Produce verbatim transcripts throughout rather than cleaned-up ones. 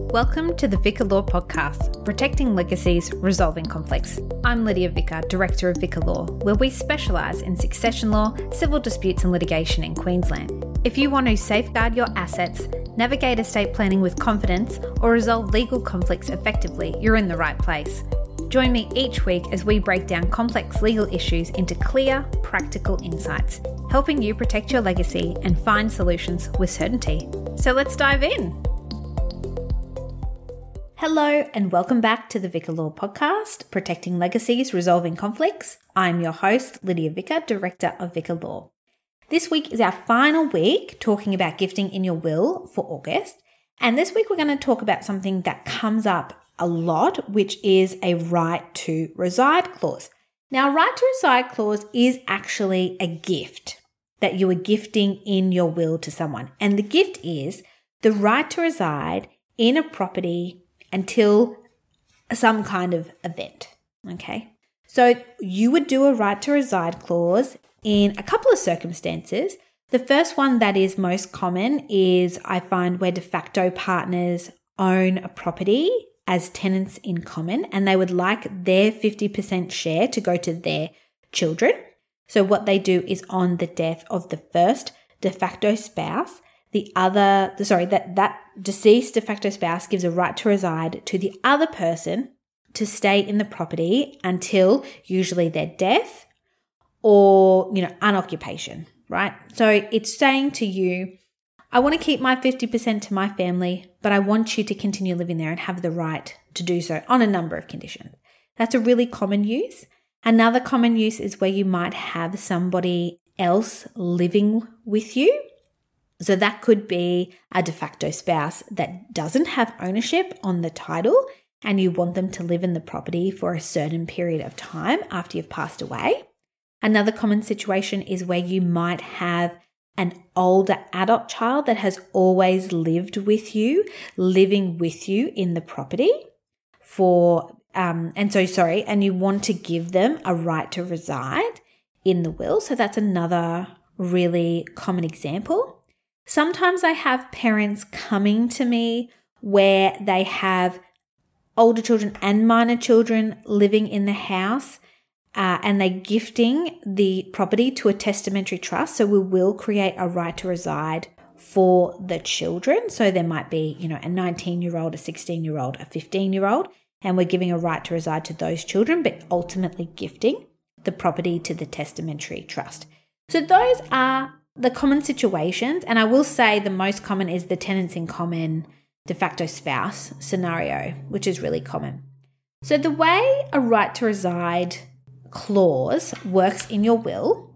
Welcome to the Vicar Law Podcast, Protecting Legacies, Resolving Conflicts. I'm Lydia Vicar, Director of Vicar Law, where we specialise in succession law, civil disputes and litigation in Queensland. If you want to safeguard your assets, navigate estate planning with confidence, or resolve legal conflicts effectively, you're in the right place. Join me each week as we break down complex legal issues into clear, practical insights, helping you protect your legacy and find solutions with certainty. So let's dive in. Hello and welcome back to the Vicar Law Podcast, Protecting Legacies, Resolving Conflicts. I'm your host, Lydia Vicar, Director of Vicar Law. This week is our final week talking about gifting in your will for August. And this week we're going to talk about something that comes up a lot, which is a right to reside clause. Now, a right to reside clause is actually a gift that you are gifting in your will to someone. And the gift is the right to reside in a property until some kind of event, okay? So you would do a right to reside clause in a couple of circumstances. The first one that is most common is I find where de facto partners own a property as tenants in common and they would like their fifty percent share to go to their children. So what they do is on the death of the first de facto spouse, the other, sorry, that, that deceased de facto spouse gives a right to reside to the other person to stay in the property until usually their death or, you know, unoccupation, right? So it's saying to you, I want to keep my fifty percent to my family, but I want you to continue living there and have the right to do so on a number of conditions. That's a really common use. Another common use is where you might have somebody else living with you. So that could be a de facto spouse that doesn't have ownership on the title and you want them to live in the property for a certain period of time after you've passed away. Another common situation is where you might have an older adult child that has always lived with you, living with you in the property for, um, and so sorry, and you want to give them a right to reside in the will. So that's another really common example. Sometimes I have parents coming to me where they have older children and minor children living in the house uh, and they're gifting the property to a testamentary trust. So we will create a right to reside for the children. So there might be, you know, a nineteen-year-old, a sixteen-year-old, a fifteen-year-old, and we're giving a right to reside to those children, but ultimately gifting the property to the testamentary trust. So those are the common situations, and I will say the most common is the tenants in common de facto spouse scenario, which is really common. So the way a right to reside clause works in your will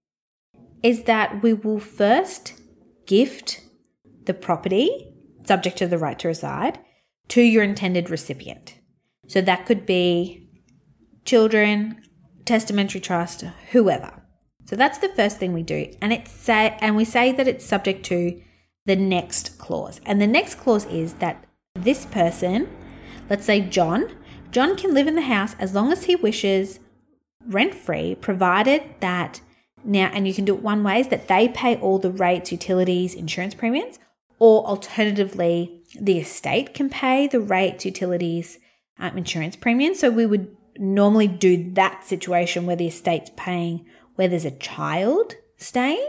is that we will first gift the property, subject to the right to reside, to your intended recipient. So that could be children, testamentary trust, whoever. So that's the first thing we do. And it's say, and we say that it's subject to the next clause. And the next clause is that this person, let's say John, John can live in the house as long as he wishes, rent-free, provided that now, and you can do it one way, is that they pay all the rates, utilities, insurance premiums, or alternatively, the estate can pay the rates, utilities, um, insurance premiums. So we would normally do that situation where the estate's paying where there's a child staying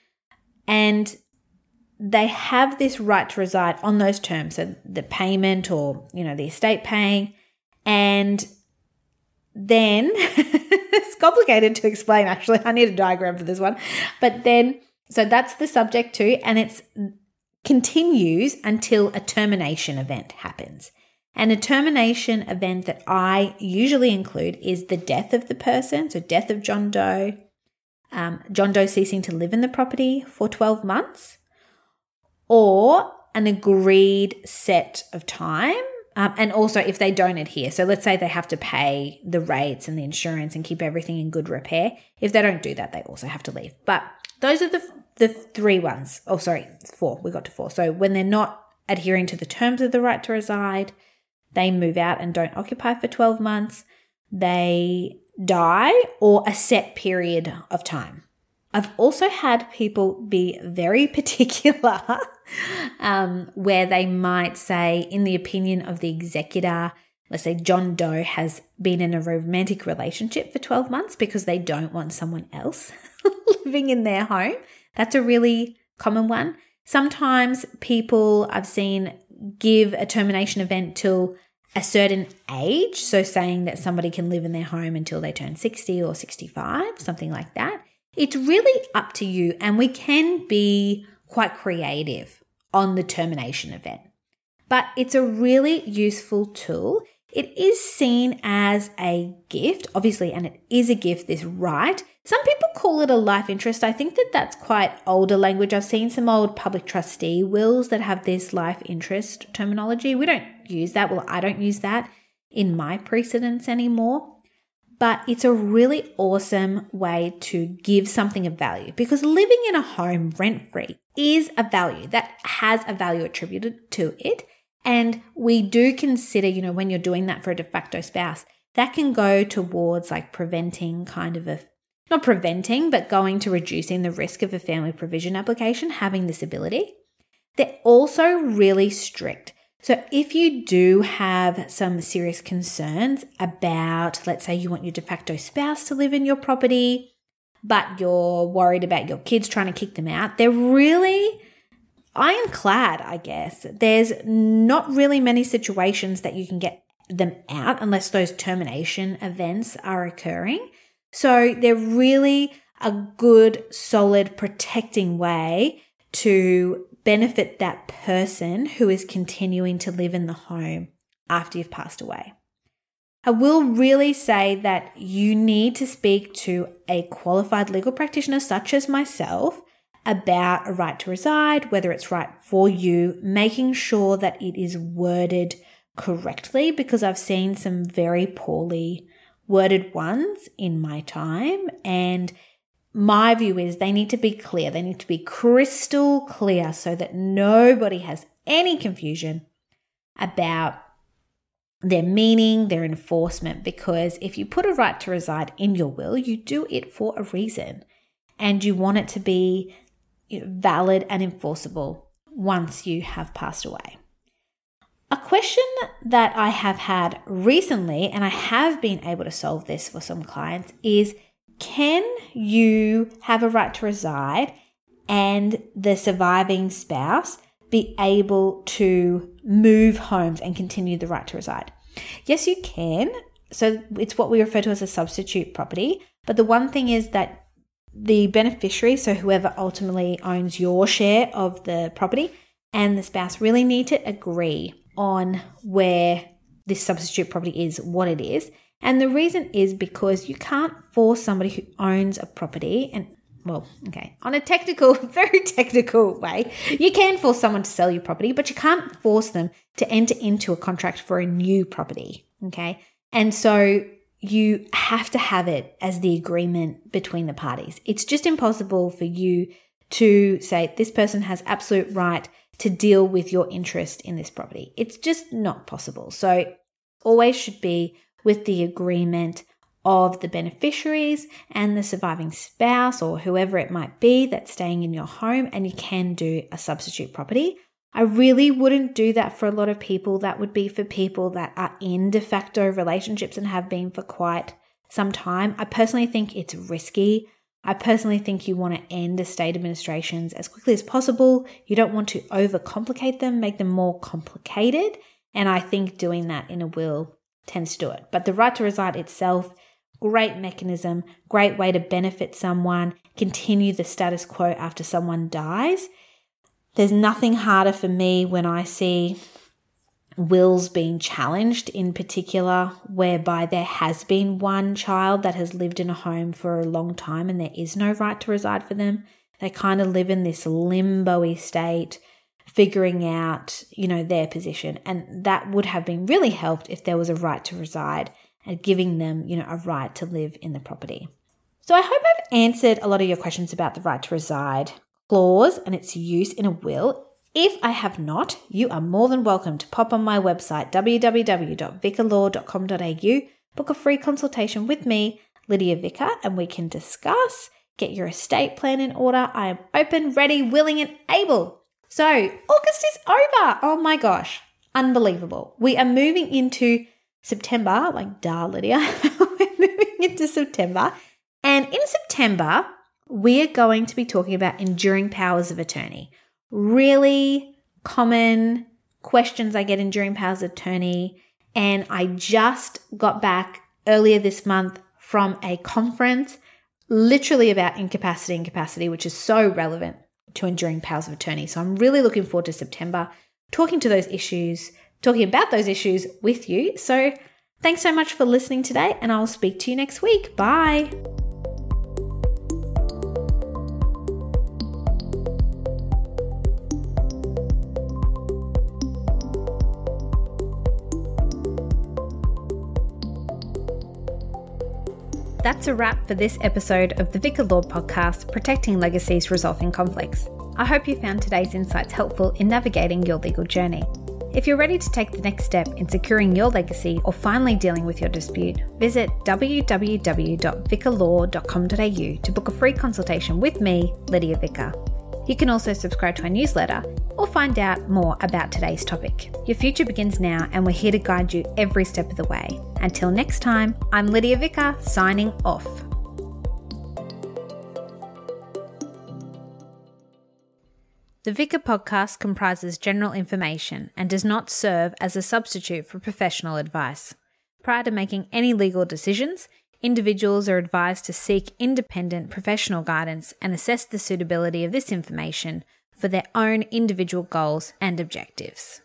and they have this right to reside on those terms. So the payment or, you know, the estate paying. And then it's complicated to explain, actually. I need a diagram for this one. But then, so that's the subject to, and it's continues until a termination event happens. And a termination event that I usually include is the death of the person. So death of John Doe. Um, John Doe ceasing to live in the property for twelve months, or an agreed set of time. Um, and also if they don't adhere. So let's say they have to pay the rates and the insurance and keep everything in good repair. If they don't do that, they also have to leave. But those are the the three ones. Oh, sorry, four. We got to four. So when they're not adhering to the terms of the right to reside, they move out and don't occupy for twelve months. They die or a set period of time I've also had people be very particular um, where they might say, in the opinion of the executor, let's say John Doe has been in a romantic relationship for twelve months because they don't want someone else living in their home. That's a really common one. Sometimes people I've seen give a termination event till a certain age, so saying that somebody can live in their home until they turn sixty or sixty-five, something like that. It's really up to you, and we can be quite creative on the termination event. But it's a really useful tool. It is seen as a gift, obviously, and it is a gift, this right. Some people call it a life interest. I think that that's quite older language. I've seen some old public trustee wills that have this life interest terminology. We don't use that. Well, I don't use that in my precedents anymore. But it's a really awesome way to give something of value, because living in a home rent-free is a value that has a value attributed to it. And we do consider, you know, when you're doing that for a de facto spouse, that can go towards like preventing kind of a, not preventing, but going to reducing the risk of a family provision application having this ability. They're also really strict. So if you do have some serious concerns about, let's say you want your de facto spouse to live in your property, but you're worried about your kids trying to kick them out, they're really ironclad, I guess. There's not really many situations that you can get them out unless those termination events are occurring. So they're really a good, solid, protecting way to benefit that person who is continuing to live in the home after you've passed away. I will really say that you need to speak to a qualified legal practitioner such as myself about a right to reside, whether it's right for you, making sure that it is worded correctly, because I've seen some very poorly worded ones in my time, and my view is they need to be clear. They need to be crystal clear so that nobody has any confusion about their meaning, their enforcement, because if you put a right to reside in your will, you do it for a reason, and you want it to be, you know, valid and enforceable once you have passed away. A question that I have had recently, and I have been able to solve this for some clients, is can you have a right to reside and the surviving spouse be able to move homes and continue the right to reside? Yes, you can. So it's what we refer to as a substitute property. But the one thing is that the beneficiary, so whoever ultimately owns your share of the property, and the spouse really need to agree on where this substitute property is, what it is. And the reason is because you can't force somebody who owns a property, and well, okay, on a technical, very technical way, you can force someone to sell your property, but you can't force them to enter into a contract for a new property, okay? And so you have to have it as the agreement between the parties. It's just impossible for you to say this person has absolute right to deal with your interest in this property. It's just not possible. So always should be with the agreement of the beneficiaries and the surviving spouse or whoever it might be that's staying in your home, and you can do a substitute property. I really wouldn't do that for a lot of people. That would be for people that are in de facto relationships and have been for quite some time. I personally think it's risky. I personally think you want to end estate administrations as quickly as possible. You don't want to overcomplicate them, make them more complicated. And I think doing that in a will tends to do it. But the right to reside itself, great mechanism, great way to benefit someone, continue the status quo after someone dies. There's nothing harder for me when I see wills being challenged, in particular, whereby there has been one child that has lived in a home for a long time and there is no right to reside for them. They kind of live in this limbo-y state, figuring out, you know, their position. And that would have been really helped if there was a right to reside and giving them, you know, a right to live in the property. So I hope I've answered a lot of your questions about the right to reside clause and its use in a will. If I have not, you are more than welcome to pop on my website, w w w dot vicar law dot com dot a u, book a free consultation with me, Lydia Vicar, and we can discuss get your estate plan in order. I am open, ready, willing, and able. So August is over. Oh my gosh. Unbelievable. We are moving into September, like duh, Lydia. We're moving into September. And in September, we are going to be talking about enduring powers of attorney. Really common questions I get enduring powers of attorney. And I just got back earlier this month from a conference literally about incapacity and capacity, which is so relevant to enduring powers of attorney. So I'm really looking forward to September, talking to those issues, talking about those issues with you. So thanks so much for listening today, and I'll speak to you next week. Bye. That's a wrap for this episode of the Vicar Law podcast, Protecting Legacies, Resolving Conflicts. I hope you found today's insights helpful in navigating your legal journey. If you're ready to take the next step in securing your legacy or finally dealing with your dispute, visit w w w dot vicar law dot com dot a u to book a free consultation with me, Lydia Vicar. You can also subscribe to our newsletter or find out more about today's topic. Your future begins now, and we're here to guide you every step of the way. Until next time, I'm Lydia Vicar, signing off. The Vicar podcast comprises general information and does not serve as a substitute for professional advice. Prior to making any legal decisions, individuals are advised to seek independent professional guidance and assess the suitability of this information for their own individual goals and objectives.